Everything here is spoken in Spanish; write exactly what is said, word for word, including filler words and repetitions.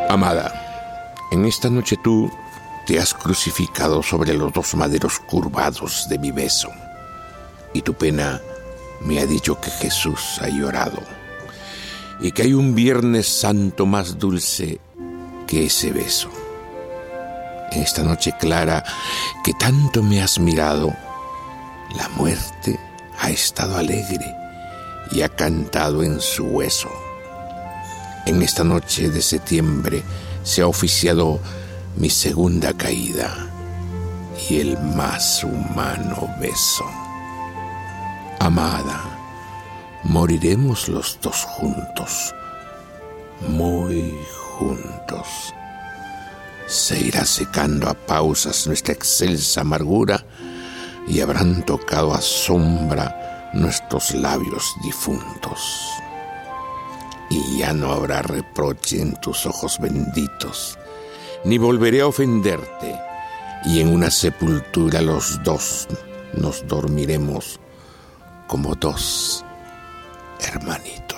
Amada, en esta noche tú te has crucificado sobre los dos maderos curvados de mi beso, y tu pena me ha dicho que Jesús ha llorado, y que hay un Viernes Santo más dulce que ese beso. En esta noche clara que tanto me has mirado, la muerte ha estado alegre y ha cantado en su hueso. En esta noche de septiembre se ha oficiado mi segunda caída y el más humano beso. Amada, moriremos los dos juntos, muy juntos. Se irá secando a pausas nuestra excelsa amargura y habrán tocado a sombra nuestros labios difuntos. Y ya no habrá reproche en tus ojos benditos, ni volveré a ofenderte, y en una sepultura los dos nos dormiremos como dos hermanitos.